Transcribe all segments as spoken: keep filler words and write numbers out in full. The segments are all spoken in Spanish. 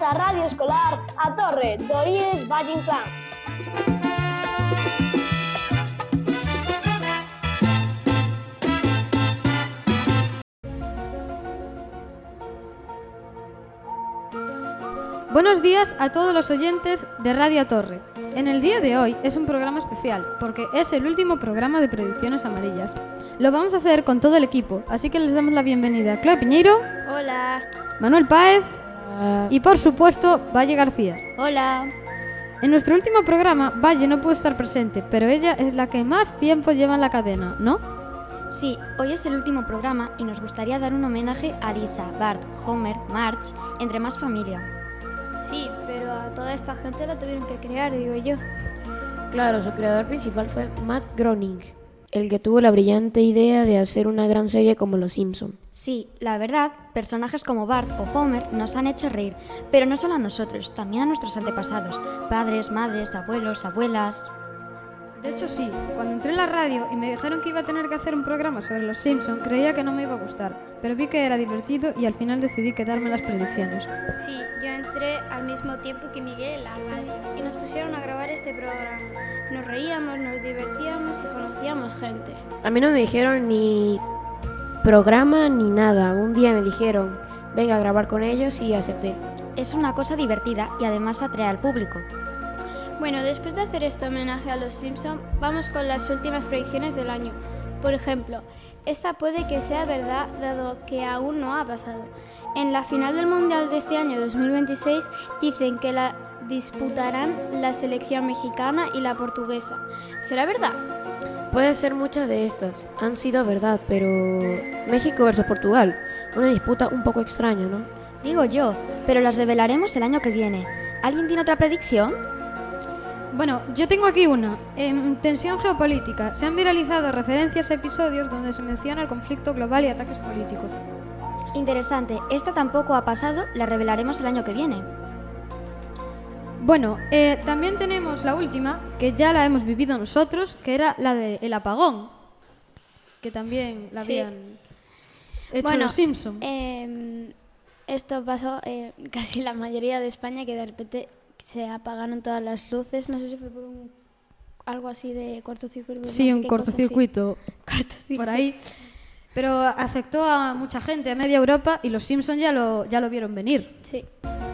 Benvidas á Radio Escolar A Torre do I E S Valle Inclán. Buenos días a todos los oyentes de Radio Torre. En el día de hoy es un programa especial porque es el último programa de Predicciones Amarillas. Lo vamos a hacer con todo el equipo, así que les damos la bienvenida a Cleo Piñeiro. Hola. Manuel Páez. Hola. Y por supuesto, Valle García. Hola. En nuestro último programa, Valle no pudo estar presente, pero ella es la que más tiempo lleva en la cadena, ¿no? Sí, hoy es el último programa y nos gustaría dar un homenaje a Lisa, Bart, Homer, Marge, entre más familia. Sí, pero a toda esta gente la tuvieron que crear, digo yo. Claro, su creador principal fue Matt Groening, el que tuvo la brillante idea de hacer una gran serie como Los Simpson. Sí, la verdad, personajes como Bart o Homer nos han hecho reír, pero no solo a nosotros, también a nuestros antepasados, padres, madres, abuelos, abuelas. De hecho sí, cuando entré en la radio y me dijeron que iba a tener que hacer un programa sobre los Simpson, creía que no me iba a gustar, pero vi que era divertido y al final decidí quedarme en las predicciones. Sí, yo entré al mismo tiempo que Miguel en la radio y nos pusieron a grabar este programa. Nos reíamos, nos divertíamos y conocíamos gente. A mí no me dijeron ni programa ni nada. Un día me dijeron, venga a grabar con ellos y acepté. Es una cosa divertida y además atrae al público. Bueno, después de hacer este homenaje a los Simpson, vamos con las últimas predicciones del año. Por ejemplo, esta puede que sea verdad, dado que aún no ha pasado. En la final del Mundial de este año dos mil veintiséis dicen que la disputarán la selección mexicana y la portuguesa. ¿Será verdad? Puede ser muchas de estas. Han sido verdad, pero México versus Portugal, una disputa un poco extraña, ¿no? Digo yo, pero las revelaremos el año que viene. ¿Alguien tiene otra predicción? Bueno, yo tengo aquí una. En Tensión Geopolítica se han viralizado referencias a episodios donde se menciona el conflicto global y ataques políticos. Interesante, esta tampoco ha pasado, la revelaremos el año que viene. Bueno, eh, también tenemos la última, que ya la hemos vivido nosotros, que era la del apagón, que también la Sí. habían hecho Bueno, los Simpson. Eh, esto pasó en casi la mayoría de España, que de repente se apagaron todas las luces. No sé si fue por un, algo así de cortocircuito. Sí, no sé un qué cosa cortocircuito así. por ahí. Pero afectó a mucha gente, a media Europa, y los Simpson ya lo, ya lo vieron venir. Sí.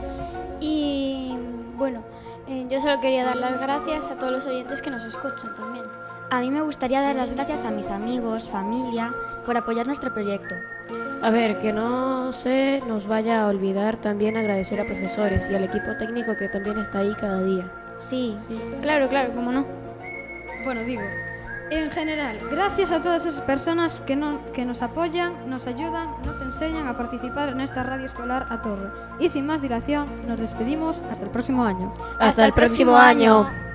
Y bueno, eh, yo solo quería dar las gracias a todos los oyentes que nos escuchan también. A mí me gustaría dar las gracias a mis amigos, familia, por apoyar nuestro proyecto. A ver, que no se nos vaya a olvidar también agradecer a profesores y al equipo técnico que también está ahí cada día. Sí, Sí. Claro, claro, cómo no. Bueno, digo, en general, gracias a todas esas personas que, no, que nos apoyan, nos ayudan, nos enseñan a participar en esta radio escolar A Torre. Y sin más dilación, nos despedimos hasta el próximo año. Hasta el próximo año.